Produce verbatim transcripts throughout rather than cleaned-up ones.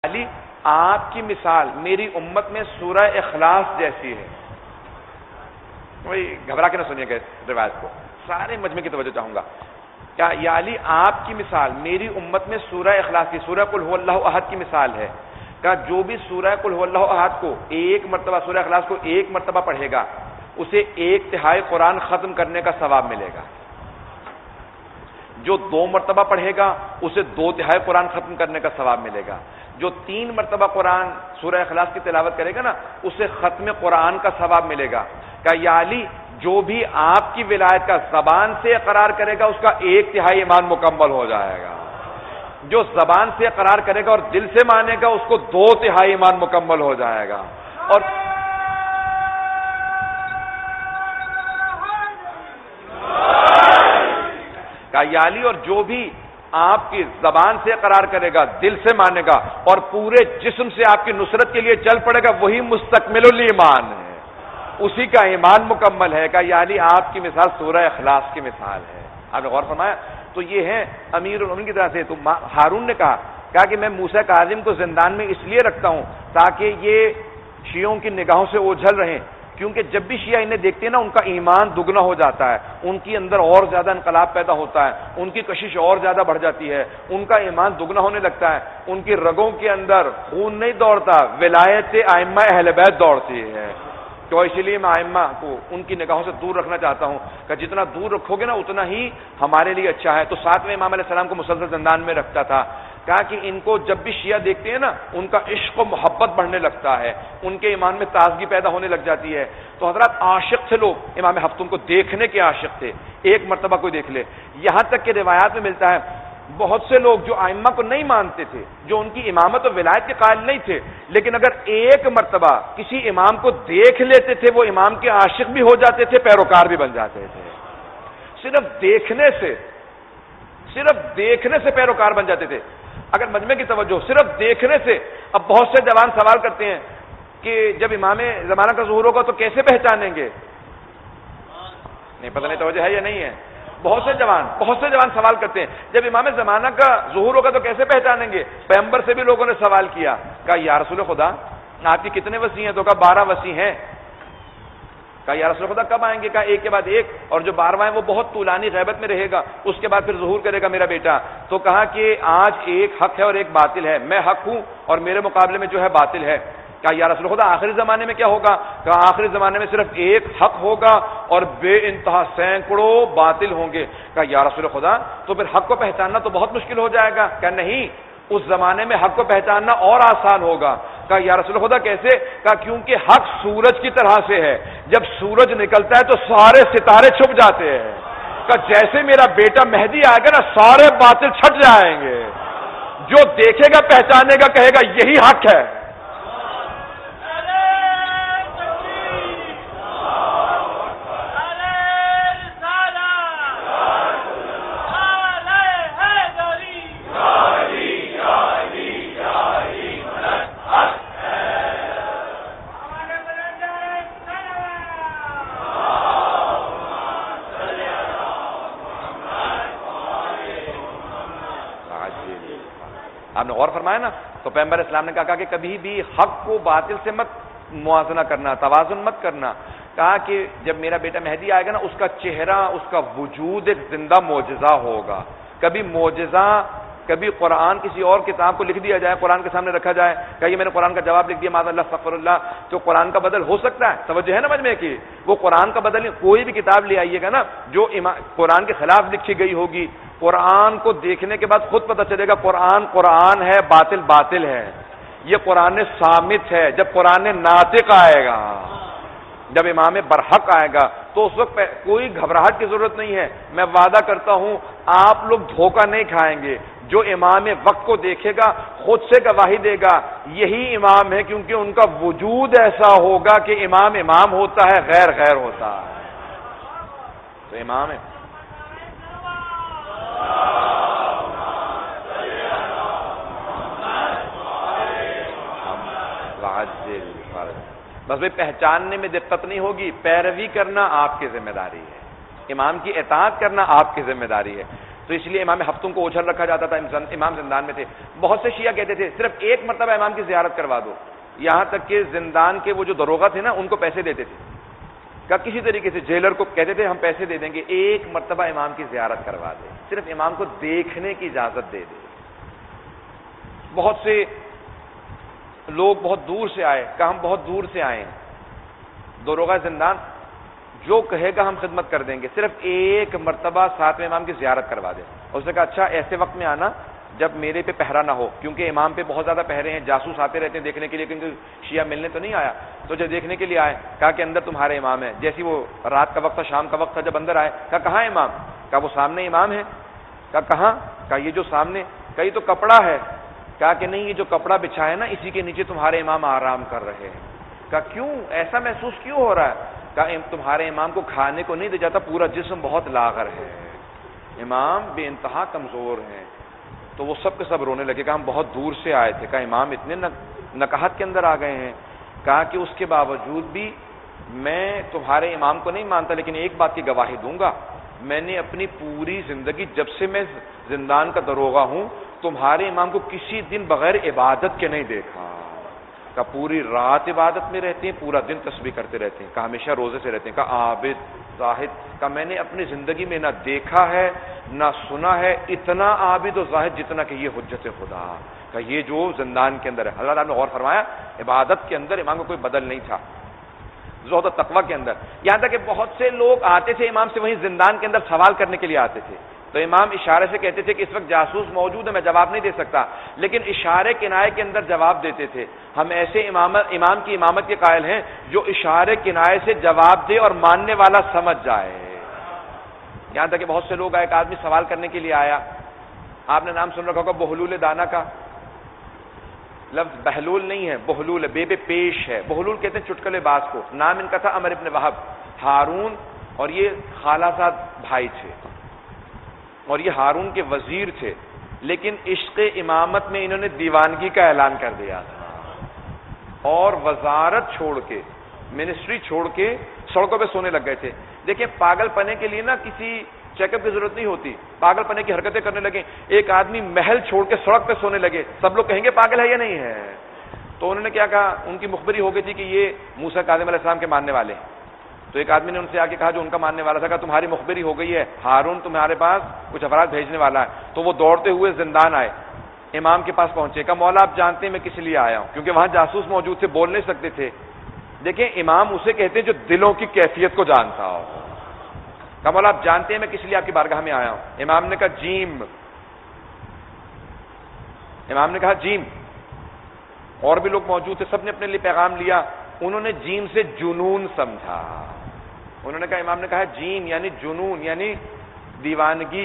علی آپ کی مثال میری امت میں سورہ اخلاص جیسی ہے. وہی گھبرا کے نہ سنیے گا روایت کو, سارے مجمع کی توجہ چاہوں گا. کیا یا علی آپ کی مثال میری امت میں سورہ اخلاص کی, سورہ قل هو اللہ احد کی مثال ہے. کہ جو بھی سورہ قل هو اللہ احد کو ایک مرتبہ, سورہ اخلاص کو ایک مرتبہ پڑھے گا اسے ایک تہائی قرآن ختم کرنے کا ثواب ملے گا. جو دو مرتبہ پڑھے گا اسے دو تہائی قرآن ختم کرنے کا ثواب ملے گا. جو تین مرتبہ قرآن سورہ اخلاص کی تلاوت کرے گا نا اسے ختم قرآن کا ثواب ملے گا. کہ یا علی جو بھی آپ کی ولایت کا زبان سے اقرار کرے گا اس کا ایک تہائی ایمان مکمل ہو جائے گا. جو زبان سے اقرار کرے گا اور دل سے مانے گا اس کو دو تہائی ایمان مکمل ہو جائے گا. اور کہ یا علی اور جو بھی آپ کی زبان سے قرار کرے گا, دل سے مانے گا اور پورے جسم سے آپ کی نصرت کے لیے چل پڑے گا, وہی مستکمل الایمان ہے, اسی کا ایمان مکمل ہے. کہ یعنی آپ کی مثال سورہ اخلاص کی مثال ہے. آپ نے غور فرمایا؟ تو یہ ہے امیر المومنین کی طرح سے. تو ہارون نے کہا کہا کہ میں موسیٰ کاظم کو زندان میں اس لیے رکھتا ہوں تاکہ یہ شیعوں کی نگاہوں سے اوجھل رہیں, کیونکہ جب بھی شیعہ انہیں دیکھتے ہیں نا ان کا ایمان دگنا ہو جاتا ہے, ان کی اندر اور زیادہ انقلاب پیدا ہوتا ہے, ان کی کشش اور زیادہ بڑھ جاتی ہے, ان کا ایمان دگنا ہونے لگتا ہے, ان کی رگوں کے اندر خون نہیں دوڑتا, ولایت ائمہ اہل بیت دوڑتی ہے. تو اس لیے میں ائمہ کو ان کی نگاہوں سے دور رکھنا چاہتا ہوں کہ جتنا دور رکھو گے نا اتنا ہی ہمارے لیے اچھا ہے. تو ساتویں امام علیہ السلام کو مسلسل زندان میں رکھتا تھا. کہا کہ ان کو جب بھی شیعہ دیکھتے ہیں نا ان کا عشق و محبت بڑھنے لگتا ہے, ان کے ایمان میں تازگی پیدا ہونے لگ جاتی ہے. تو حضرات عاشق تھے لوگ, امام ہفتون کو دیکھنے کے عاشق تھے, ایک مرتبہ کوئی دیکھ لے. یہاں تک کہ روایات میں ملتا ہے بہت سے لوگ جو ائمہ کو نہیں مانتے تھے, جو ان کی امامت و ولایت کے قائل نہیں تھے, لیکن اگر ایک مرتبہ کسی امام کو دیکھ لیتے تھے وہ امام کے عاشق بھی ہو جاتے تھے, پیروکار بھی بن جاتے تھے. صرف دیکھنے سے, صرف دیکھنے سے پیروکار بن جاتے تھے. اگر مجمع کی توجہ صرف دیکھنے سے, اب بہت سے جوان سوال کرتے ہیں کہ جب امام زمانہ کا ظہور ہوگا تو کیسے پہچانیں گے؟ نہیں پتہ نہیں توجہ ہے یا نہیں ہے. بہت سے جوان بہت سے جوان سوال کرتے ہیں جب امام زمانہ کا ظہور ہوگا تو کیسے پہچانیں گے؟ پیغمبر سے بھی لوگوں نے سوال کیا, کہا یا رسول خدا آپ کی کتنے وصی ہیں؟ تو کہا بارہ وصی ہیں. کہا یا رسول خدا کب آئیں گے؟ کہا ایک کے بعد ایک, اور جو بارہواں ہے وہ بہت طولانی غیبت میں رہے گا, اس کے بعد پھر ظہور کرے گا میرا بیٹا. تو کہا کہ آج ایک حق ہے اور ایک باطل ہے, میں حق ہوں اور میرے مقابلے میں جو ہے باطل ہے. کہا یا رسول خدا آخری زمانے میں کیا ہوگا؟ کہا آخری زمانے میں صرف ایک حق ہوگا اور بے انتہا سینکڑوں باطل ہوں گے. کہا یا رسول خدا تو پھر حق کو پہچاننا تو بہت مشکل ہو جائے گا. کہا نہیں, اس زمانے میں حق کو پہچاننا اور آسان ہوگا. کہا یا رسول خدا کیسے؟ کہا کیونکہ حق سورج کی طرح سے ہے, جب سورج نکلتا ہے تو سارے ستارے چھپ جاتے ہیں. کہا جیسے میرا بیٹا مہدی آئے گا نا سارے باطل چھٹ جائیں گے, جو دیکھے گا پہچانے گا کہے گا یہی حق ہے. آپ نے غور فرمایا نا, تو پیغمبر اسلام نے کہا کہ کبھی بھی حق کو باطل سے مت موازنہ کرنا, توازن مت کرنا. کہا کہ جب میرا بیٹا مہدی آئے گا نا اس کا چہرہ, اس کا وجود ایک زندہ معجزہ ہوگا. کبھی معجزہ, کبھی قرآن کسی اور کتاب کو لکھ دیا جائے, قرآن کے سامنے رکھا جائے, کہیے میں نے قرآن کا جواب لکھ دیا معاذ اللہ استغفر اللہ, تو قرآن کا بدل ہو سکتا ہے؟ توجہ ہے نا مجمع کی, وہ قرآن کا بدل نہیں. کوئی بھی کتاب لے آئیے گا نا جو قرآن کے خلاف لکھی گئی ہوگی, قرآن کو دیکھنے کے بعد خود پتہ چلے گا قرآن قرآن ہے, باطل باطل ہے. یہ قرآن صامت ہے. جب قرآن ناطق آئے گا, جب امام برحق آئے گا تو اس وقت کوئی گھبراہٹ کی ضرورت نہیں ہے. میں وعدہ کرتا ہوں آپ لوگ دھوکہ نہیں کھائیں گے. جو امام وقت کو دیکھے گا خود سے گواہی دے گا یہی امام ہے, کیونکہ ان کا وجود ایسا ہوگا کہ امام امام ہوتا ہے, غیر غیر ہوتا ہے. تو امام ہے. بس بھائی پہچاننے میں دقت نہیں ہوگی, پیروی کرنا آپ کی ذمہ داری ہے, امام کی اطاعت کرنا آپ کی ذمہ داری ہے. تو اس لیے امام ہفتوں کو اوجھل رکھا جاتا تھا، امام زندان میں تھے۔ بہت سے شیعہ کہتے تھے صرف ایک مرتبہ امام کی زیارت کروا دو، یہاں تک کہ زندان کے وہ جو داروغہ تھے نا ان کو پیسے دیتے تھے، کہ کسی طریقے سے جیلر کو کہتے تھے ہم پیسے دے دیں گے، ایک مرتبہ امام کی زیارت کروا دے، صرف امام کو دیکھنے کی اجازت دے دے۔ بہت سے لوگ بہت دور سے آئے، کہ ہم بہت دور سے آئے ہیں، داروغہ زندان جو کہے گا ہم خدمت کر دیں گے، صرف ایک مرتبہ ساتویں امام کی زیارت کروا دے۔ اس نے کہا اچھا ایسے وقت میں آنا جب میرے پہ پہرا نہ ہو، کیونکہ امام پہ بہت زیادہ پہرے ہیں، جاسوس آتے رہتے ہیں دیکھنے کے لیے، کیونکہ شیعہ ملنے تو نہیں آیا، تو جب دیکھنے کے لیے آئے کہا کہ اندر تمہارے امام ہے۔ جیسی وہ رات کا وقت تھا، شام کا وقت تھا، جب اندر آئے کہا کہاں امام؟ کہا وہ سامنے امام ہے۔ کہا کہاں؟ کہا یہ جو سامنے۔ کہا یہ تو کپڑا ہے۔ کہا کہ نہیں، یہ جو کپڑا بچھا ہے نا اسی کے نیچے تمہارے امام آرام کر رہے ہیں۔ کہا کیوں ایسا محسوس کیوں ہو رہا ہے؟ کہا تمہارے امام کو کھانے کو نہیں دے جاتا، پورا جسم بہت لاغر ہے، امام بے انتہا کمزور ہیں۔ تو وہ سب کے سب رونے لگے، کہا ہم بہت دور سے آئے تھے، کہا امام اتنے نکہت کے اندر آ گئے ہیں۔ کہا کہ اس کے باوجود بھی میں تمہارے امام کو نہیں مانتا، لیکن ایک بات کی گواہی دوں گا، میں نے اپنی پوری زندگی جب سے میں زندان کا داروغہ ہوں تمہارے امام کو کسی دن بغیر عبادت کے نہیں دیکھا۔ کہ پوری رات عبادت میں رہتے ہیں، پورا دن تسبیح کرتے رہتے ہیں، کہ ہمیشہ روزے سے رہتے ہیں، کہ عابد زاہد، کہ میں نے اپنی زندگی میں نہ دیکھا ہے نہ سنا ہے اتنا عابد و زاہد جتنا کہ یہ حجت خدا، کہ یہ جو زندان کے اندر ہے۔ اللہ تعالیٰ نے غور فرمایا عبادت کے اندر امام کو کوئی بدل نہیں تھا، زہد و تقویٰ کے اندر، یہاں تک کہ بہت سے لوگ آتے تھے امام سے وہیں زندان کے اندر سوال کرنے کے لیے آتے تھے، تو امام اشارے سے کہتے تھے کہ اس وقت جاسوس موجود ہے میں جواب نہیں دے سکتا، لیکن اشارے کنائے کے اندر جواب دیتے تھے۔ ہم ایسے امام امام کی امامت کے قائل ہیں جو اشارے کنائے سے جواب دے اور ماننے والا سمجھ جائے۔ یہاں تک کہ بہت سے لوگ آئے، ایک آدمی سوال کرنے کے لیے آیا، آپ نے نام سن رکھا ہوگا بہلول دانا کا، لفظ بہلول نہیں ہے، بہلول ہے، بے بے پیش ہے، بہلول کہتے ہیں چٹکلے باز کو۔ نام ان کا تھا عمر ابن وہب، ہارون اور یہ خالہ زاد بھائی تھے، اور یہ ہارون کے وزیر تھے، لیکن عشق امامت میں انہوں نے دیوانگی کا اعلان کر دیا تھا، اور وزارت چھوڑ کے، منسٹری چھوڑ کے سڑکوں پہ سونے لگ گئے تھے۔ دیکھیں پاگل پنے کے لیے نا کسی چیک اپ کی ضرورت نہیں ہوتی، پاگل پنے کی حرکتیں کرنے لگے، ایک آدمی محل چھوڑ کے سڑک پہ سونے لگے، سب لوگ کہیں گے پاگل ہے یا نہیں ہے؟ تو انہوں نے کیا کہا، ان کی مخبری ہو گئی تھی کہ یہ موسیٰ کاظم علیہ السلام کے ماننے والے ہیں، تو ایک آدمی نے ان سے آ کے کہا جو ان کا ماننے والا تھا، کہا تمہاری مخبری ہو گئی ہے، ہارون تمہارے پاس کچھ افراد بھیجنے والا ہے۔ تو وہ دوڑتے ہوئے زندان آئے، امام کے پاس پہنچے، کہا مولا آپ جانتے ہیں میں کس لیے آیا ہوں، کیونکہ وہاں جاسوس موجود تھے، بول نہیں سکتے تھے۔ دیکھیں امام اسے کہتے ہیں جو دلوں کی کیفیت کو جانتا ہو۔ کہا مولا آپ جانتے ہیں میں کس لیے آپ کی بارگاہ میں آیا ہوں؟ امام نے کہا جیم، امام نے کہا جیم، اور بھی لوگ موجود تھے، سب نے اپنے لیے پیغام لیا، انہوں نے جیم سے جنون سمجھا، انہوں نے کہا امام نے کہا جیم یعنی جنون یعنی دیوانگی،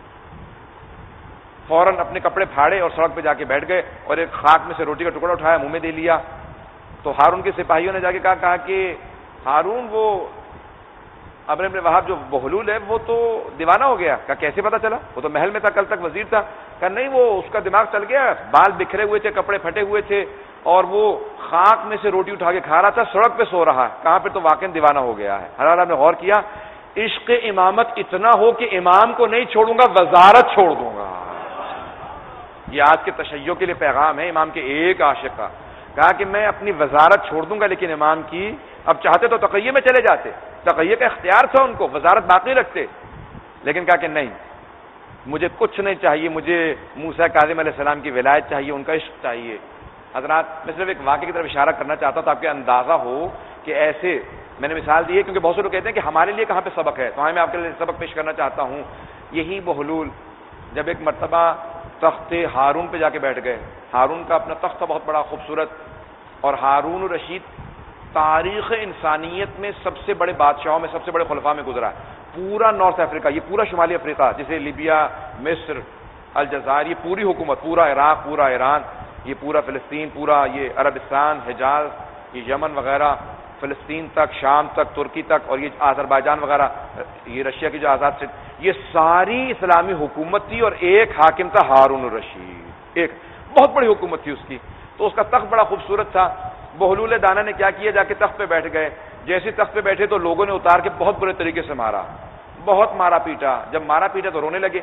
فوراً اپنے کپڑے پھاڑے اور سڑک پہ جا کے بیٹھ گئے، اور ایک خاک میں سے روٹی کا ٹکڑا اٹھایا منہ میں دے لیا۔ تو ہارون کے سپاہیوں نے جا کے کہا کہا کہ ہارون وہ عمر بن وہب جو بہلول ہے وہ تو دیوانہ ہو گیا۔ کہا کیسے پتا چلا؟ وہ تو محل میں تھا، کل تک وزیر تھا۔ کہا نہیں وہ اس کا دماغ چل گیا، بال بکھرے ہوئے تھے، کپڑے پھٹے ہوئے تھے، اور وہ خاک میں سے روٹی اٹھا کے کھا رہا تھا، سڑک پہ سو رہا ہے، کہاں پہ تو واقعی دیوانہ ہو گیا ہے۔ حضرت نے غور کیا، عشق امامت اتنا ہو کہ امام کو نہیں چھوڑوں گا، وزارت چھوڑ دوں گا۔ یہ آج کے تشیع کے لیے پیغام ہے امام کے ایک عاشق کا، کہا کہ میں اپنی وزارت چھوڑ دوں گا، لیکن امام کی، اب چاہتے تو تقیہ میں چلے جاتے، تقیہ کا اختیار تھا ان کو، وزارت باقی رکھتے، لیکن کہا کہ نہیں مجھے کچھ نہیں چاہیے، مجھے موسیٰ کاظم علیہ السلام کی ولایت چاہیے، ان کا عشق چاہیے۔ حضرات میں صرف ایک واقعے کی طرف اشارہ کرنا چاہتا ہوں تاکہ اندازہ ہو کہ ایسے میں نے مثال دی ہے، کیونکہ بہت سے لوگ کہتے ہیں کہ ہمارے لیے کہاں پہ سبق ہے، تو میں آپ کے لیے سبق پیش کرنا چاہتا ہوں۔ یہی بہلول جب ایک مرتبہ تخت ہارون پہ جا کے بیٹھ گئے، ہارون کا اپنا تخت تھا بہت بڑا خوبصورت، اور ہارون الرشید تاریخ انسانیت میں سب سے بڑے بادشاہوں میں، سب سے بڑے خلفاء میں گزرا ہے۔ پورا نارتھ افریقہ، یہ پورا شمالی افریقہ، جیسے لیبیا، مصر، الجزائر، یہ پوری حکومت، پورا عراق، پورا ایران، یہ پورا فلسطین، پورا یہ عربستان، حجاز، یہ یمن وغیرہ، فلسطین تک، شام تک، ترکی تک، اور یہ آذربائیجان وغیرہ، یہ رشیا کی جو آزاد سے، یہ ساری اسلامی حکومت تھی، اور ایک حاکم تھا ہارون الرشید، ایک بہت بڑی حکومت تھی اس کی۔ تو اس کا تخت بڑا خوبصورت تھا۔ بہلول دانا نے کیا کیا، جا کے تخت پہ بیٹھ گئے، جیسے تخت پہ بیٹھے تو لوگوں نے اتار کے بہت برے طریقے سے مارا، بہت مارا پیٹا، جب مارا پیٹا تو رونے لگے،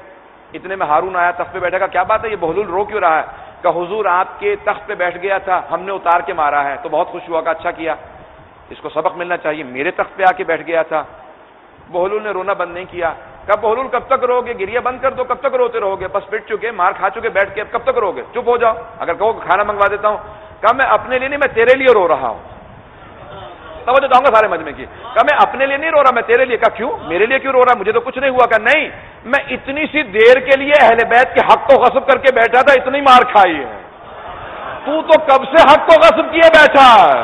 اتنے میں ہارون آیا, تخت پہ بیٹھا, کہا کیا بات ہے, یہ بہلول رو کیوں رہا ہے؟ کہ حضور آپ کے تخت پہ بیٹھ گیا تھا, ہم نے اتار کے مارا ہے. تو بہت خوش ہوا, کہ اچھا کیا, اس کو سبق ملنا چاہیے, میرے تخت پہ آ کے بیٹھ گیا تھا. بہلول نے رونا بند نہیں کیا. کہا بہلول کب تک رو گے, گریہ بند کر دو, کب تک روتے رہو گے, بس پٹ چکے, مار کھا چکے, بیٹھ کے, اب کب تک رو گے, چپ ہو جاؤ, اگر کہو کہ کھانا منگوا دیتا ہوں. کہا میں اپنے لیے نہیں, میں تیرے لیے رو رہا ہوں. توجہ داؤں گا سارے مجمع کی. کہا میں اپنے لیے نہیں رو رہا, میں تیرے لیے. کہا کیوں, میرے لیے کیوں رو رہا, مجھے تو کچھ نہیں ہوا. کہا نہیں, میں اتنی سی دیر کے لیے اہل بیت کے حق کو غصب کر کے بیٹھا تھا, اتنی مار کھائی ہے. تو تو کب سے حق کو غصب کیے بیٹھا.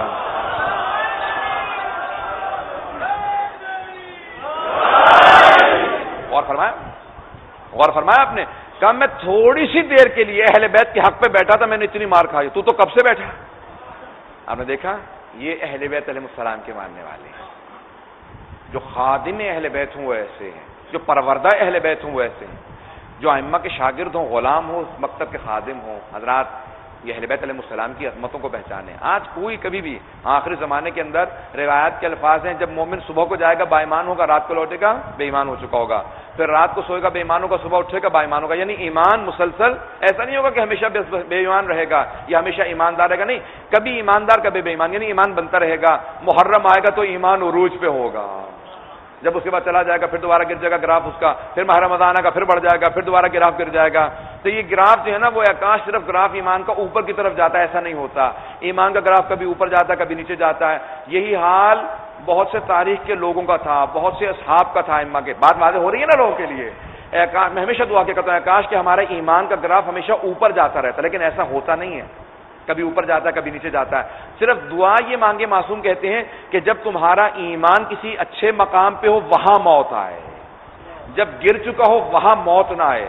غور فرمایا, غور فرمایا آپ نے. کہا میں تھوڑی سی دیر کے لیے اہل بیت کے حق پہ بیٹھا تھا, میں نے اتنی مار کھائی. تو تو کب سے بیٹھا. آپ نے دیکھا, یہ اہل بیت علیہ السلام کے ماننے والے ہیں. جو خادم اہل بیت ہوں وہ ایسے ہیں, جو پروردہ اہل بیت ہوں وہ ایسے ہیں, جو ائمہ کے شاگرد ہوں, غلام ہوں, مکتب کے خادم ہوں. حضرات, یہ اہل بیت علیہ السلام کی عظمتوں کو پہچانے. آج کوئی کبھی بھی آخری زمانے کے اندر روایت کے الفاظ ہیں, جب مومن صبح کو جائے گا با ایمان ہوگا, رات کو لوٹے گا بے ایمان ہو چکا ہوگا, پھر رات کو سوئے گا بے ایمان ہوگا, صبح اٹھے گا با ایمان ہوگا. یعنی ایمان مسلسل, ایسا نہیں ہوگا کہ ہمیشہ بے ایمان رہے گا یا ہمیشہ ایماندار رہے گا, نہیں, کبھی ایماندار کبھی بے ایمان, یعنی ایمان بنتا رہے گا. محرم آئے گا تو ایمان عروج پہ ہوگا, جب اس کے بعد چلا جائے گا پھر دوبارہ گر جائے گا گراف اس کا, پھر ماہ رمضان کا پھر بڑھ جائے گا, پھر دوبارہ گراف گر جائے گا. تو یہ گراف جو ہے نا وہ آکاش صرف گراف ایمان کا اوپر کی طرف جاتا ہے, ایسا نہیں ہوتا. ایمان کا گراف کبھی اوپر جاتا ہے کبھی نیچے جاتا ہے. یہی حال بہت سے تاریخ کے لوگوں کا تھا, بہت سے اصحاب کا تھا. ائمہ کے بات واضح ہو رہی ہے نا لوگوں کے لیے. میں ہمیشہ دعا کیا کرتا ہوں, آکاش کہ ہمارا ایمان کا گراف ہمیشہ اوپر جاتا رہتا, لیکن ایسا ہوتا نہیں ہے, کبھی اوپر جاتا ہے کبھی نیچے جاتا ہے. صرف دعا یہ مانگے, معصوم کہتے ہیں کہ جب تمہارا ایمان کسی اچھے مقام پہ ہو وہاں موت آئے, جب گر چکا ہو وہاں موت نہ آئے.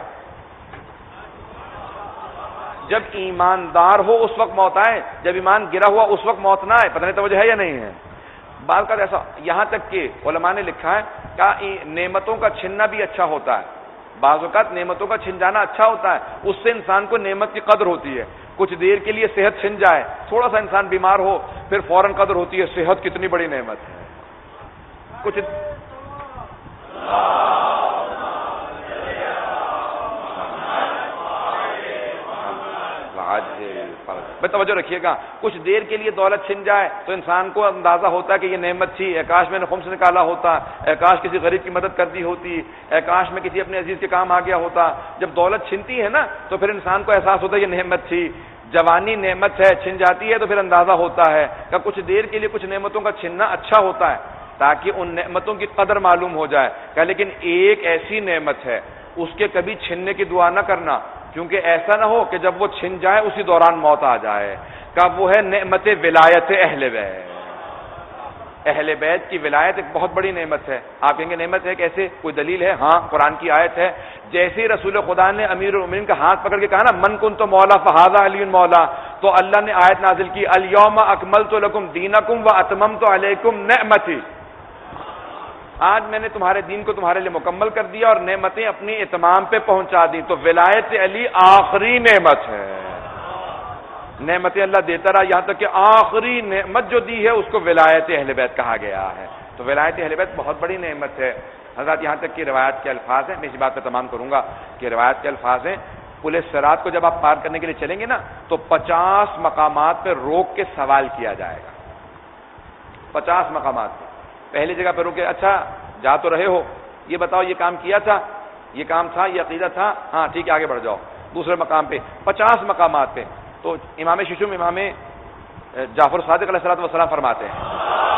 جب ایماندار ہو اس وقت موت آئے, جب ایمان گرا ہوا اس وقت موت نہ آئے. پتہ نہیں توجہ ہے یا نہیں ہے. بات کا ایسا, یہاں تک کہ علماء نے لکھا ہے کہ نعمتوں کا چھننا بھی اچھا ہوتا ہے. بعض اوقات نعمتوں کا چھن جانا اچھا ہوتا ہے, اس سے انسان کو نعمت کی قدر ہوتی ہے. کچھ دیر کے لیے صحت چھن جائے, تھوڑا سا انسان بیمار ہو, پھر فوراً قدر ہوتی ہے, صحت کتنی بڑی نعمت ہے. کچھ میں توجہ رکھیے گا, کچھ دیر کے لیے دولت چھن جائے تو انسان کو اندازہ ہوتا ہے کہ یہ نعمت تھی, کاش میں نے خمس نکالا ہوتا, کاش کسی غریب کی مدد کر دی ہوتی, کاش میں کسی اپنے عزیز کے کام آ گیا ہوتا. جب دولت چھنتی ہے نا تو پھر انسان کو احساس ہوتا ہے یہ نعمت تھی. جوانی نعمت ہے, چھن جاتی ہے تو پھر اندازہ ہوتا ہے کہ کچھ دیر کے لیے کچھ نعمتوں کا چھننا اچھا ہوتا ہے تاکہ ان نعمتوں کی قدر معلوم ہو جائے. کہ لیکن ایک ایسی نعمت ہے اس کے کبھی چھننے کی دعا نہ کرنا, کیونکہ ایسا نہ ہو کہ جب وہ چھن جائے اسی دوران موت آ جائے. کہ وہ ہے نعمت ولایت اہل بیت. اہل بیت کی ولایت ایک بہت بڑی نعمت ہے. آپ کہیں گے نعمت ہے کیسے, کوئی دلیل ہے؟ ہاں, قرآن کی آیت ہے. جیسے ہی رسول خدا نے امیر المومنین کا ہاتھ پکڑ کے کہا نا من کنت مولا فہذا علی مولا, تو اللہ نے آیت نازل کی الیوم اکملت لکم دینکم واتممت علیکم نعمتی. آج میں نے تمہارے دین کو تمہارے لیے مکمل کر دیا اور نعمتیں اپنی اتمام پہ پہنچا دی. تو ولایت علی آخری نعمت ہے. نعمتیں اللہ دیتا رہا یہاں تک کہ آخری نعمت جو دی ہے اس کو ولایت اہل بیت کہا گیا ہے. تو ولایت اہل بیت بہت بڑی نعمت ہے. حضرات, یہاں تک کہ روایت کے الفاظ ہیں, میں اسی بات پہ تمام کروں گا کہ روایت کے الفاظ ہیں, پل صراط کو جب آپ پار کرنے کے لیے چلیں گے نا تو پچاس مقامات پہ روک کے سوال کیا جائے گا. پچاس مقامات پہ پہلی جگہ پہ روکے, اچھا جا تو رہے ہو, یہ بتاؤ یہ کام کیا تھا, یہ کام تھا, یہ عقیدہ تھا, ہاں ٹھیک ہے آگے بڑھ جاؤ. دوسرے مقام پہ پچاس مقامات پہ. تو امام ششم امام جعفر صادق علیہ الصلوۃ والسلام فرماتے ہیں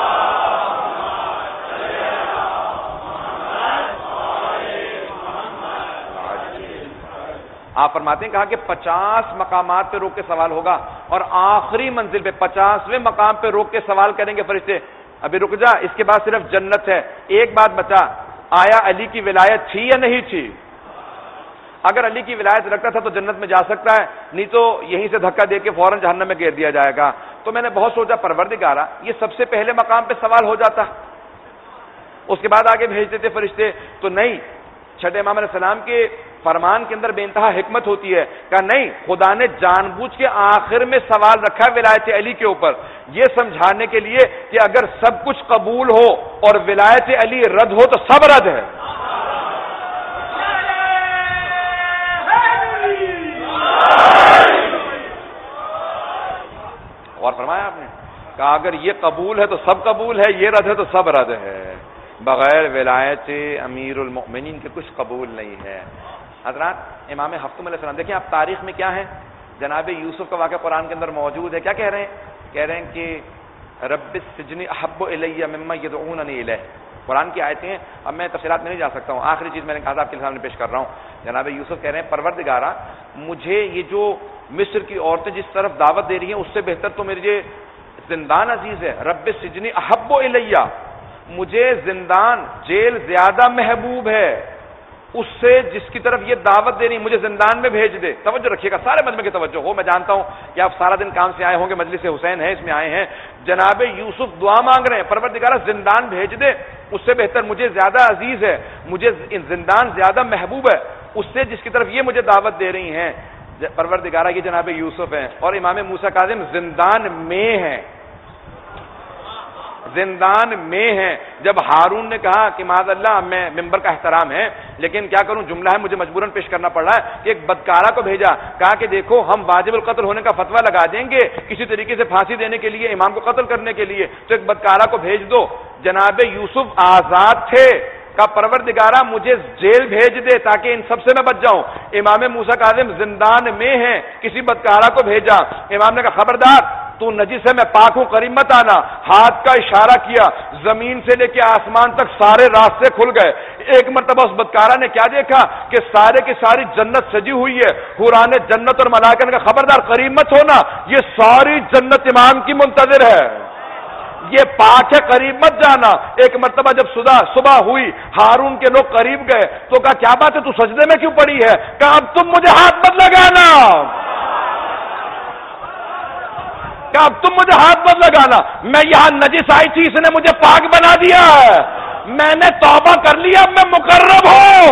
آپ فرماتے ہیں کہا کہ پچاس مقامات پہ روک کے سوال ہوگا اور آخری منزل پہ پچاسویں مقام پہ روک کے سوال کریں گے فرشتے, ابھی رک جا, اس کے بعد صرف جنت ہے. ایک بات بتا, آیا علی کی ولایت تھی یا نہیں تھی؟ اگر علی کی ولایت رکھتا تھا تو جنت میں جا سکتا ہے, نہیں تو یہیں سے دھکا دے کے فوراً جہنم میں گھیر دیا جائے گا. تو میں نے بہت سوچا پروردگارا یہ سب سے پہلے مقام پہ سوال ہو جاتا, اس کے بعد آگے بھیجتے تھے فرشتے. تو نہیں, چھٹے امام علیہ السلام کے فرمان کے اندر بے انتہا حکمت ہوتی ہے. کہ نہیں, خدا نے جان بوجھ کے آخر میں سوال رکھا ہے ولایت علی کے اوپر, یہ سمجھانے کے لیے کہ اگر سب کچھ قبول ہو اور ولایت علی رد ہو تو سب رد ہے. اور فرمایا آپ نے کہا اگر یہ قبول ہے تو سب قبول ہے، یہ رد ہے تو سب رد ہے، بغیر ولایت امیر المؤمنین کے کچھ قبول نہیں ہے۔ حضرات امام حفص علیہ السلام دیکھیں آپ تاریخ میں کیا ہے، جناب یوسف کا واقعہ قرآن کے اندر موجود ہے، کیا کہہ رہے ہیں؟ کہہ رہے ہیں کہ رب السجن احب الی مما یدعوننی الیہ، قرآن کی آیتیں ہیں، اب میں تفصیلات میں نہیں جا سکتا ہوں، آخری چیز میں نے کہا تھا آپ کے سامنے پیش کر رہا ہوں۔ جناب یوسف کہہ رہے ہیں پروردگارا مجھے یہ جو مصر کی عورتیں جس طرف دعوت دے رہی ہیں اس سے بہتر تو میرے زندان عزیز ہے، رب السجن احب الی، مجھے زندان جیل زیادہ محبوب ہے اس سے جس کی طرف یہ دعوت دے رہی مجھے زندان میں بھیج دے۔ توجہ رکھیے گا، سارے مجمع کی توجہ ہو، میں جانتا ہوں کہ آپ سارا دن کام سے آئے ہوں گے، مجلس حسین ہے اس میں آئے ہیں، جناب یوسف دعا مانگ رہے ہیں پروردگارا زندان بھیج دے، اس سے بہتر مجھے زیادہ عزیز ہے، مجھے زندان زیادہ محبوب ہے اس سے جس کی طرف یہ مجھے دعوت دے رہی ہیں۔ پروردگارا یہ جناب یوسف ہیں اور امام موسیٰ کاظم زندان میں ہیں، زندان میں ہیں۔ جب ہارون نے کہا کہ معاذ اللہ میں ممبر کا احترام ہے لیکن کیا کروں جملہ ہے مجھے مجبوراً پیش کرنا پڑ رہا ہے کہ ایک بدکارہ کو بھیجا، کہا کہ دیکھو ہم واجب القتل ہونے کا فتویٰ لگا دیں گے کسی طریقے سے پھانسی دینے کے لیے، امام کو قتل کرنے کے لیے، تو ایک بدکارہ کو بھیج دو۔ جناب یوسف آزاد تھے، کہا پروردگارہ مجھے جیل بھیج دے تاکہ ان سب سے میں بچ جاؤں۔ امام موسیٰ کاظم زندان میں ہیں، کسی بدکارہ کو بھیجا، امام نے کہا خبردار تو نجس ہے، میں پاک ہوں، قریب مت آنا۔ ہاتھ کا اشارہ کیا، زمین سے لے کے آسمان تک سارے راستے کھل گئے۔ ایک مرتبہ اس بدکارہ نے کیا دیکھا کہ سارے کی ساری جنت سجی ہوئی ہے، حوران جنت اور ملائکہ نے کہا خبردار قریب مت ہونا، یہ ساری جنت امام کی منتظر ہے، یہ پاک ہے، قریب مت جانا۔ ایک مرتبہ جب صبح صبح ہوئی، ہارون کے لوگ قریب گئے تو کہا کیا بات ہے تو سجدے میں کیوں پڑی ہے؟ کہا اب تم مجھے ہاتھ مت لگانا، کہ اب تم مجھے ہاتھ مت لگانا، میں یہاں نجس آئی تھی، اس نے مجھے پاک بنا دیا ہے، میں نے توبہ کر لیا، اب میں مقرب ہوں،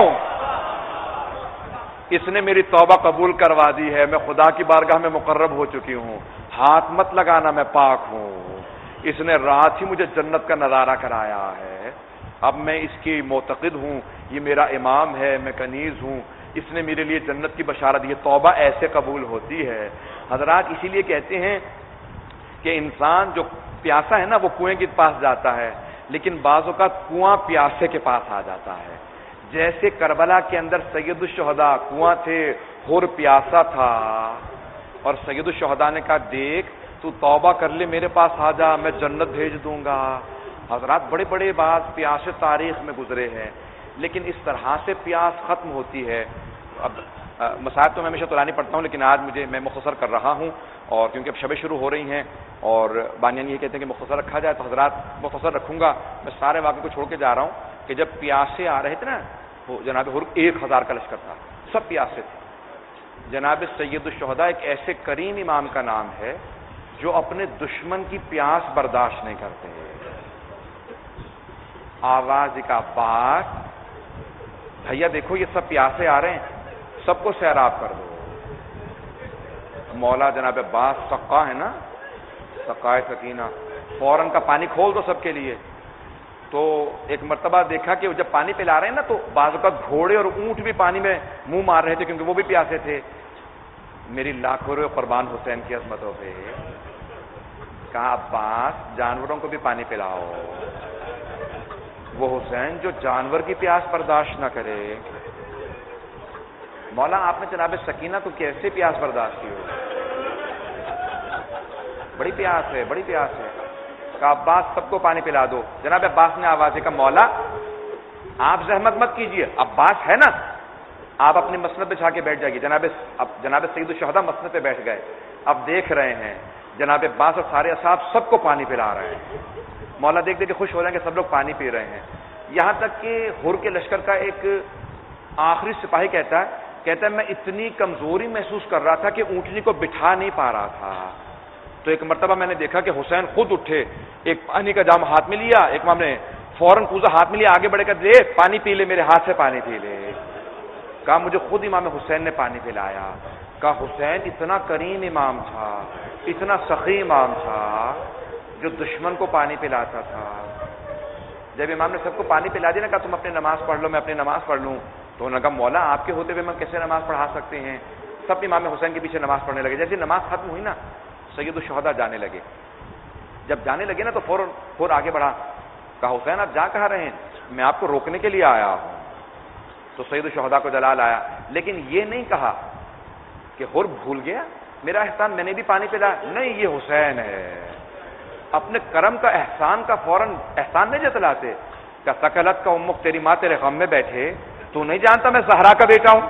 اس نے میری توبہ قبول کروا دی ہے، میں خدا کی بارگاہ میں مقرب ہو چکی ہوں، ہاتھ مت لگانا، میں پاک ہوں، اس نے رات ہی مجھے جنت کا نظارہ کرایا ہے، اب میں اس کی معتقد ہوں، یہ میرا امام ہے، میں کنیز ہوں، اس نے میرے لیے جنت کی بشارت دی ہے۔ توبہ ایسے قبول ہوتی ہے حضرات، اسی لیے کہتے ہیں کہ انسان جو پیاسا ہے نا وہ کنویں کے پاس جاتا ہے، لیکن بعض اوقات کنواں پیاسے کے پاس آ جاتا ہے۔ جیسے کربلا کے اندر سید الشہداء کنواں تھے، حر پیاسا تھا، اور سید الشہداء نے کہا دیکھ تو توبہ کر لے، میرے پاس آ جا، میں جنت بھیج دوں گا۔ حضرات بڑے بڑے بات پیاسے تاریخ میں گزرے ہیں، لیکن اس طرح سے پیاس ختم ہوتی ہے۔ اب مسائل تو میں ہمیشہ طولانی پڑھتا ہوں لیکن آج مجھے میں مختصر کر رہا ہوں، اور کیونکہ اب شبیں شروع ہو رہی ہیں اور بانیان یہ کہتے ہیں کہ مختصر رکھا جائے تو حضرات مختصر رکھوں گا۔ میں سارے واقعے کو چھوڑ کے جا رہا ہوں کہ جب پیاسے آ رہے تھے نا، وہ جناب حر ایک ہزار کا لشکر تھا، سب پیاسے تھے۔ جناب سید الشہداء ایک ایسے کریم امام کا نام ہے جو اپنے دشمن کی پیاس برداشت نہیں کرتے۔ آواز کا بات بھیا دیکھو یہ سب پیاسے آ رہے ہیں، سب کو سیراب کر دو۔ مولا جناب عباس سقا ہے نا، سقائے سکینہ، فوراً کا پانی کھول دو سب کے لیے۔ تو ایک مرتبہ دیکھا کہ جب پانی پلا رہے ہیں نا تو بعض اوقات گھوڑے اور اونٹ بھی پانی میں منہ مار رہے تھے کیونکہ وہ بھی پیاسے تھے۔ میری لاکھوں روپے قربان حسین کی عظمتوں پہ کہا عباس جانوروں کو بھی پانی پلاؤ، وہ حسین جو جانور کی پیاس برداشت نہ کرے۔ مولا آپ نے جناب سکینہ کو کیسے پیاس برداشت کی ہو؟ بڑی پیاس ہے، بڑی پیاس ہے۔ کہا عباس سب کو پانی پلا دو۔ جناب عباس نے آواز دی کہ مولا آپ زحمت مت کیجیے، عباس ہے نا، آپ اپنی مسند بچھا کے بیٹھ جائیے۔ جناب اب جناب سید الشہداء مسند پہ بیٹھ گئے، اب دیکھ رہے ہیں جناب عباس اور سارے اصحاب سب کو پانی پلا رہے ہیں۔ مولا دیکھ دیکھ کے خوش ہو رہے ہیں کہ سب لوگ پانی پی رہے ہیں، یہاں تک کہ حر کے لشکر کا ایک آخری سپاہی کہتا ہے کہتا ہے میں اتنی کمزوری محسوس کر رہا تھا کہ اونٹنی کو بٹھا نہیں پا رہا تھا۔ تو ایک مرتبہ میں نے دیکھا کہ حسین خود اٹھے، ایک پانی کا جام ہاتھ میں لیا، ایک امام نے فوراً کوزہ ہاتھ میں لیا، آگے بڑھے کر دے پانی پی لے، میرے ہاتھ سے پانی پی لے۔ کہا مجھے خود امام حسین نے پانی پلایا۔ کہا حسین اتنا کریم امام تھا، اتنا سخی امام تھا جو دشمن کو پانی پلاتا تھا۔ جب امام نے سب کو پانی پلا دیا نا، کہا تم اپنی نماز پڑھ لو، میں اپنی نماز پڑھ لوں۔ تو انہوں نے کہا مولا آپ کے ہوتے ہوئے ہم کیسے نماز پڑھا سکتے ہیں؟ سب امام حسین کے پیچھے نماز پڑھنے لگے۔ جیسے نماز ختم ہوئی نا، سید الشہداء جانے لگے. جب جانے لگے نا تو فوراً فوراً آگے بڑھا. کہا حسین آپ جا کہاں رہے ہیں؟ میں آپ کو روکنے کے لیے آیا ہوں. تو سید الشہداء کو جلال آیا، لیکن یہ نہیں کہا کہ حر بھول گیا میرا احسان، میں نے بھی پانی پلایا. نہیں، یہ حسین ہے. اپنے کرم کا احسان کا فوراً احسان نہیں جتلاتے. کیا سکلت کا امک، تیری ماں تیرے غم میں بیٹھے، تو نہیں جانتا میں زہرا کا بیٹا ہوں؟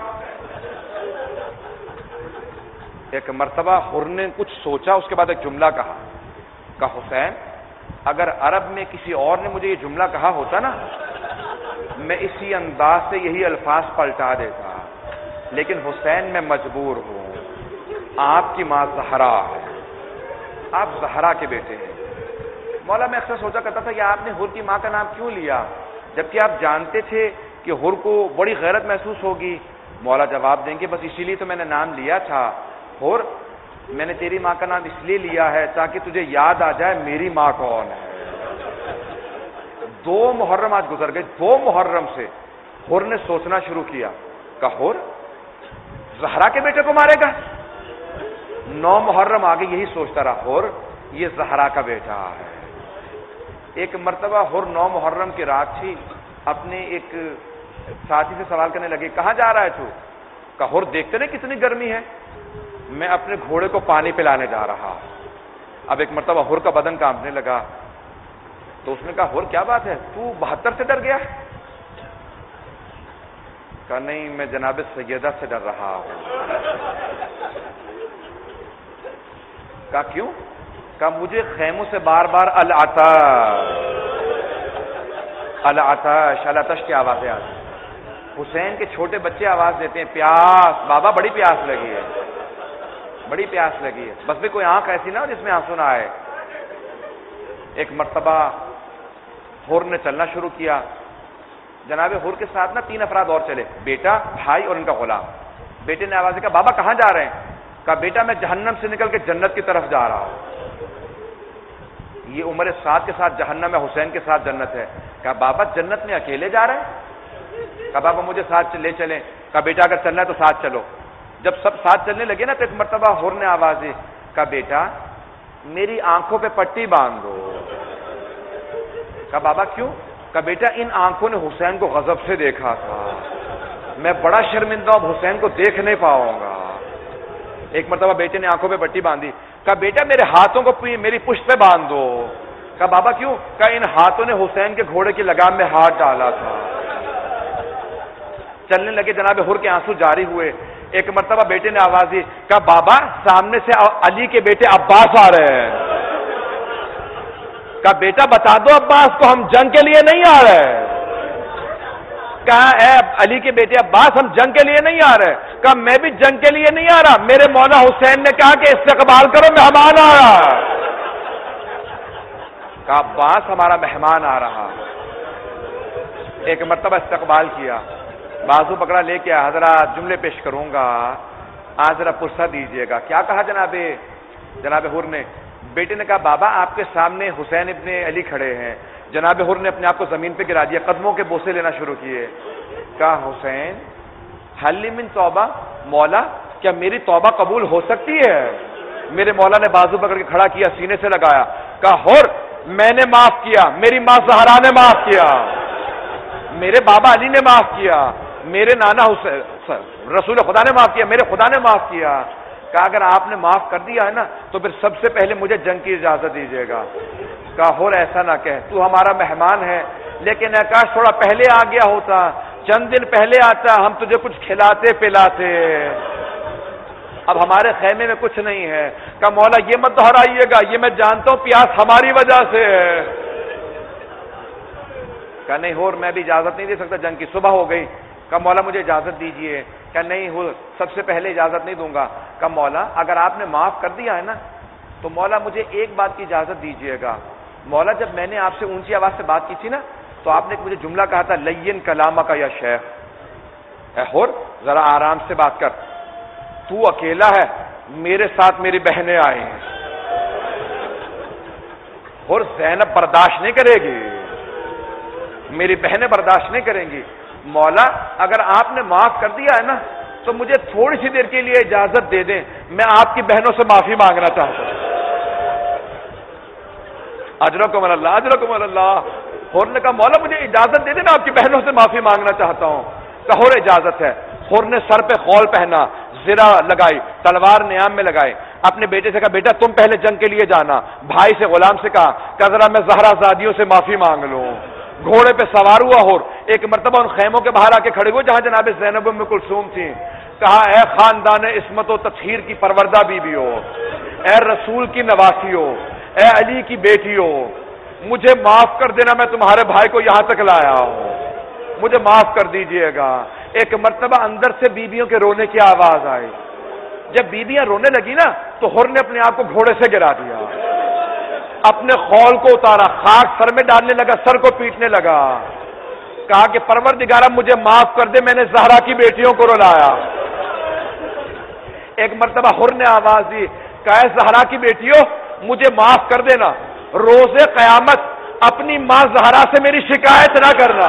ایک مرتبہ حر نے کچھ سوچا، اس کے بعد ایک جملہ کہا. کہا حسین اگر عرب میں کسی اور نے مجھے یہ جملہ کہا ہوتا نا، میں اسی انداز سے یہی الفاظ پلٹا دیتا، لیکن حسین میں مجبور ہوں. آپ کی ماں زہرا ہے، آپ زہرا کے بیٹے ہیں. مولا میں اکثر سوچا کرتا تھا کہ آپ نے حر کی ماں کا نام کیوں لیا جبکہ آپ جانتے تھے کہ حر کو بڑی غیرت محسوس ہوگی. مولا جواب دیں گے بس اسی لیے تو میں نے نام لیا تھا. حر میں نے تیری ماں کا نام اس لیے لیا ہے تاکہ تجھے یاد آ جائے میری ماں کون ہے. دو محرم آج گزر گئے، دو محرم سے حر نے سوچنا شروع کیا. کہ حر زہرا کے بیٹے کو مارے گا؟ نو محرم آگے یہی سوچتا رہا، حر یہ زہرا کا بیٹا ہے. ایک مرتبہ حر نو محرم کی رات تھی، اپنے ایک ساتھی سے سوال کرنے لگے کہاں جا رہا ہے تو؟ کہا حر دیکھتے نہیں کتنی گرمی ہے، میں اپنے گھوڑے کو پانی پلانے جا رہا. اب ایک مرتبہ حر کا بدن کانپنے لگا تو اس نے کہا حر کیا بات ہے، تو بہتر سے ڈر گیا؟ کہا نہیں، میں جناب سیدہ سے ڈر رہا ہوں. کہا کیوں؟ کہا مجھے خیموں سے بار بار العطش العطش العطش کی آوازیں آتی. حسین کے چھوٹے بچے آواز دیتے ہیں پیاس، بابا بڑی پیاس لگی ہے، بڑی پیاس لگی ہے. بس بھی کوئی آنکھ ایسی نہ ہو جس میں آنسو نہ آئے. ایک مرتبہ حر نے چلنا شروع کیا. جناب حر کے ساتھ نا تین افراد اور چلے، بیٹا، بھائی اور ان کا غلام. بیٹے نے آواز دی، کہا بابا کہاں جا رہے ہیں؟ کہا بیٹا میں جہنم سے نکل کے جنت کی طرف جا رہا ہوں. یہ عمر سعد کے ساتھ جہنم ہے، حسین کے ساتھ جنت ہے. کہا بابا جنت میں اکیلے جا رہے ہیں؟ کہا بابا مجھے ساتھ لے چلیں. کہا بیٹا اگر چلنا ہے تو ساتھ چلو. جب سب ساتھ چلنے لگے نا تو ایک مرتبہ حر نے آواز دی. کہا بیٹا میری آنکھوں پہ پٹی باندھ دو. کہا بابا کیوں؟ کہا بیٹا ان آنکھوں نے حسین کو غضب سے دیکھا تھا، میں بڑا شرمندہ اب حسین کو دیکھ نہیں پاؤں گا. ایک مرتبہ بیٹے نے آنکھوں پہ پٹی باندھی. کہا بیٹا میرے ہاتھوں کو میری پشت پہ باندھ دو. کہا بابا کیوں؟ کہا ان ہاتھوں نے حسین کے گھوڑے کی لگام میں ہاتھ ڈالا تھا. چلنے لگے، جناب حر کے آنسو جاری ہوئے. ایک مرتبہ بیٹے نے آواز دی، کہا بابا سامنے سے علی کے بیٹے عباس آ رہے ہیں. کہا بیٹا بتا دو عباس کو ہم جنگ کے لیے نہیں آ رہے. کہا اے علی کے بیٹے عباس ہم جنگ کے لیے نہیں آ رہے. کہا میں بھی جنگ کے لیے نہیں آ رہا، میرے مولا حسین نے کہا کہ استقبال کرو مہمان آ رہا. کہا عباس ہمارا مہمان آ رہا. ایک مرتبہ استقبال کیا، بازو پکڑا لے کے حضرات جملے پیش کروں گا، آج ذرا پرسہ دیجیے گا. کیا کہا جناب جناب حر نے؟ بیٹے نے کہا بابا آپ کے سامنے حسین ابن علی کھڑے ہیں. جناب حر نے اپنے آپ کو زمین پہ گرا دیا، قدموں کے بوسے لینا شروع کیے. کہا حسین حل من توبہ، مولا کیا میری توبہ قبول ہو سکتی ہے؟ میرے مولا نے بازو پکڑ کے کھڑا کیا، سینے سے لگایا. کہا حر میں نے معاف کیا، میری ماں زہرا نے معاف کیا، میرے بابا علی نے معاف کیا، میرے نانا حسین رسول خدا نے معاف کیا، میرے خدا نے معاف کیا. کہا اگر آپ نے معاف کر دیا ہے نا تو پھر سب سے پہلے مجھے جنگ کی اجازت دیجیے گا. کہا حر ایسا نہ کہہ، تو ہمارا مہمان ہے، لیکن اے کاش تھوڑا پہلے آ گیا ہوتا، چند دن پہلے آتا ہم تجھے کچھ کھلاتے پلاتے. اب ہمارے خیمے میں کچھ نہیں ہے. کہا مولا یہ مت دہرائیے گا، یہ میں جانتا ہوں پیاس ہماری وجہ سے ہے. کہا نہیں حر میں بھی اجازت نہیں دے سکتا، جنگ کی صبح ہو گئی. کہا مولا مجھے اجازت دیجیے. کہا نہیں حر سب سے پہلے اجازت نہیں دوں گا. کہا مولا اگر آپ نے معاف کر دیا ہے نا تو مولا مجھے ایک بات کی اجازت دیجیے گا. مولا جب میں نے آپ سے اونچی آواز سے بات کی تھی نا تو آپ نے مجھے جملہ کہا تھا لین کلامہ کا یا شیخ. اے حر ذرا آرام سے بات کر، تو اکیلا ہے، میرے ساتھ میری بہنیں آئی ہیں. حر زینب برداشت نہیں کرے گی، میری بہنیں برداشت نہیں کریں گی. مولا اگر آپ نے معاف کر دیا ہے نا تو مجھے تھوڑی سی دیر کے لیے اجازت دے دیں، میں آپ کی بہنوں سے معافی مانگنا چاہتا ہوں. اجرکم اللہ اجرکم اللہ. حر نے کہا مولا مجھے اجازت دے دینا، آپ کی بہنوں سے معافی مانگنا چاہتا ہوں. کہا حر اجازت ہے. حر نے سر پہ خول پہنا، زرہ لگائی، تلوار نیام میں لگائے، اپنے بیٹے سے کہا بیٹا تم پہلے جنگ کے لیے جانا. بھائی سے غلام سے کہا کہ ذرا میں زہرا زادیوں سے معافی مانگ لوں. گھوڑے پہ سوار ہوا حر. ایک مرتبہ ان خیموں کے باہر آ کے کھڑے ہوئے جہاں جناب زینب ام کلثوم تھیں. کہا اے خاندان عصمت و تطہیر کی پروردہ بیوی ہو، اے رسول کی نواسی ہو، اے علی کی بیٹی ہو، مجھے معاف کر دینا، میں تمہارے بھائی کو یہاں تک لایا ہوں، مجھے معاف کر دیجئے گا. ایک مرتبہ اندر سے بیویوں کے رونے کی آواز آئی. جب بیویاں رونے لگی نا تو حر نے اپنے آپ کو گھوڑے سے گرا دیا، اپنے خول کو اتارا، خاک سر میں ڈالنے لگا، سر کو پیٹنے لگا. کہا کہ پروردگارہ مجھے معاف کر دے، میں نے زہرا کی بیٹیوں کو رلایا. ایک مرتبہ حر نے آواز دی، کہا اے زہرا کی بیٹیوں مجھے معاف کر دینا، روز قیامت اپنی ماں زہرا سے میری شکایت نہ کرنا.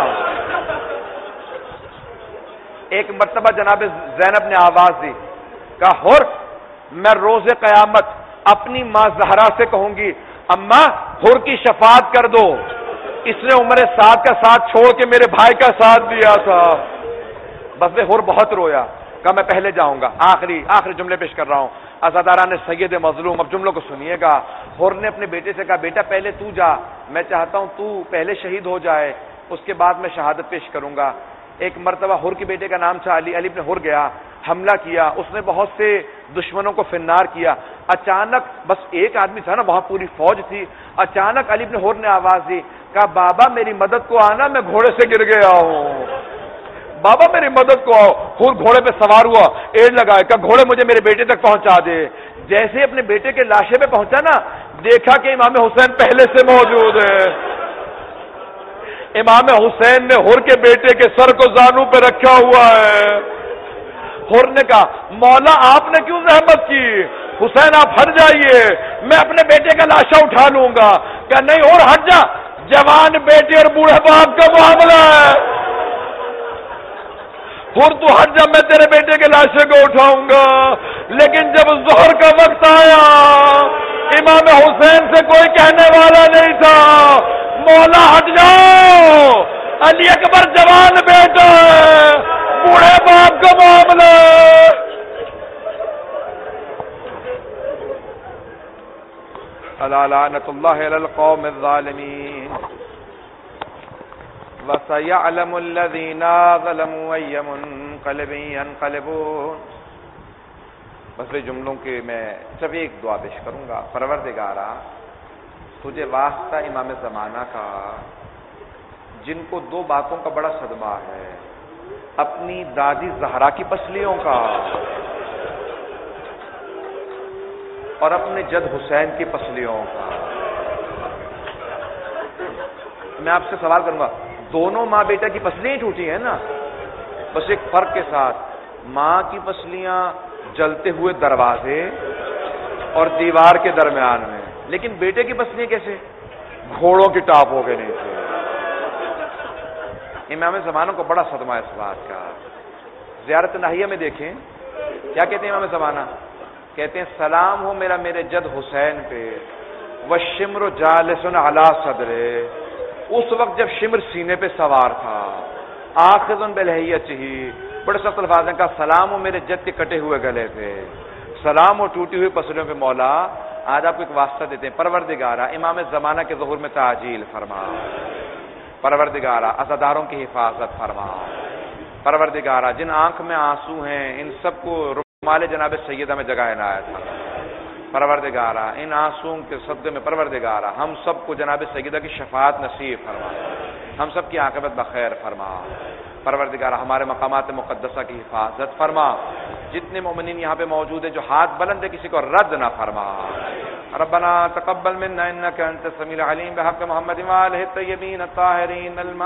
ایک مرتبہ جناب زینب نے آواز دی، کہا حر میں روز قیامت اپنی ماں زہرا سے کہوں گی اماں حر کی شفاعت کر دو، اس نے عمر سعد کا ساتھ چھوڑ کے میرے بھائی کا ساتھ دیا تھا. بس حر بہت رویا. کہا میں پہلے جاؤں گا. آخری آخری جملے پیش کر رہا ہوں. عزاداران سید مظلوم اب جملوں کو سنیے گا. حر نے اپنے بیٹے سے کہا بیٹا پہلے تو جا، میں چاہتا ہوں تو پہلے شہید ہو جائے، اس کے بعد میں شہادت پیش کروں گا. ایک مرتبہ حر کے بیٹے کا نام تھا علی. علی بن حر گیا، حملہ کیا، اس نے بہت سے دشمنوں کو فنار کیا. اچانک بس ایک آدمی تھا نا، وہاں پوری فوج تھی. اچانک علی بن حر نے آواز دی، کہا بابا میری مدد کو آنا، میں گھوڑے سے گر گیا ہوں، بابا میری مدد کو آؤ. حر گھوڑے پہ سوار ہوا، ایڑ لگائے، کہا گھوڑے مجھے میرے بیٹے تک پہنچا دے. جیسے اپنے بیٹے کے لاشے پہ پہنچا نا، دیکھا کہ امام حسین پہلے سے موجود ہے. امام حسین نے حر کے بیٹے کے سر کو زانو پہ رکھا ہوا ہے. حر نے کہا مولا آپ نے کیوں زحمت کی، حسین آپ ہٹ جائیے، میں اپنے بیٹے کا لاشا اٹھا لوں گا. کہ نہیں اور ہٹ جا، جوان بیٹے اور بوڑھے باپ کا معاملہ ہے. حر تو ہٹ جا، میں تیرے بیٹے کے لاشے کو اٹھاؤں گا. لیکن جب ظہر کا وقت آیا امام حسین سے کوئی کہنے والا نہیں تھا، مولا ہٹ جاؤ، علی اکبر جوان بیٹا ہے، بوڑھے باپ کا معاملہ. الا لعنۃ اللہ علی القوم الظالمین وَسَيَعْلَمُ الَّذِينَ ظَلَمُوا أَيَّ مُنقَلِبٍ يَنقَلِبُونَ. بس یہ جملوں کے میں صرف ایک دعا پیش کروں گا. پروردگارا تجھے واسطہ امام زمانہ کا جن کو دو باتوں کا بڑا صدمہ ہے، اپنی دادی زہرا کی پسلیوں کا اور اپنے جد حسین کی پسلیوں کا. میں آپ سے سوال کروں گا، دونوں ماں بیٹا کی پسلیاں ہی ٹوٹی ہیں نا، بس ایک فرق کے ساتھ، ماں کی پسلیاں جلتے ہوئے دروازے اور دیوار کے درمیان میں، لیکن بیٹے کی پسلیاں کیسے؟ گھوڑوں کی ٹاپ ہو گئے نیچے. امام زمانہ کو بڑا صدمہ اس بات کا. زیارت ناہیہ میں دیکھیں کیا کہتے ہیں امام زمانہ، کہتے ہیں سلام ہو میرا میرے جد حسین پہ، وَالشِّمْرُ جَالِسٌ عَلَى صَدْرِهِ. اس وقت جب شمر سینے پہ سوار تھا، آخذ بِلَحِيَّتِهِ، بڑے سخت الفاظ ہیں، کہا سلام ہو میرے جد کے کٹے ہوئے گلے پہ، سلام ہو ٹوٹی ہوئی پسلیوں پہ. مولا آج آپ کو ایک واسطہ دیتے ہیں، پروردگارہ امام زمانہ کے ظہور میں تعجیل فرما، پروردگارہ عزاداروں کی حفاظت فرما، پروردگارہ جن آنکھ میں آنسو ہیں ان سب کو رمال جناب سیدہ میں جگہ عنایت فرما. پروردگارہ ان آنسوؤں کے صدقے میں پروردگارہ ہم سب کو جناب سیدہ کی شفاعت نصیب فرما، ہم سب کی عاقبت بخیر فرما. پروردگارہ ہمارے مقامات مقدسہ کی حفاظت فرما. جتنے مومنین یہاں پہ موجود ہیں جو ہاتھ بلند ہے کسی کو رد نہ فرما. ربنا تقبل منا انك انت السميع العليم بحق محمد وآله الطيبين الطاهرين.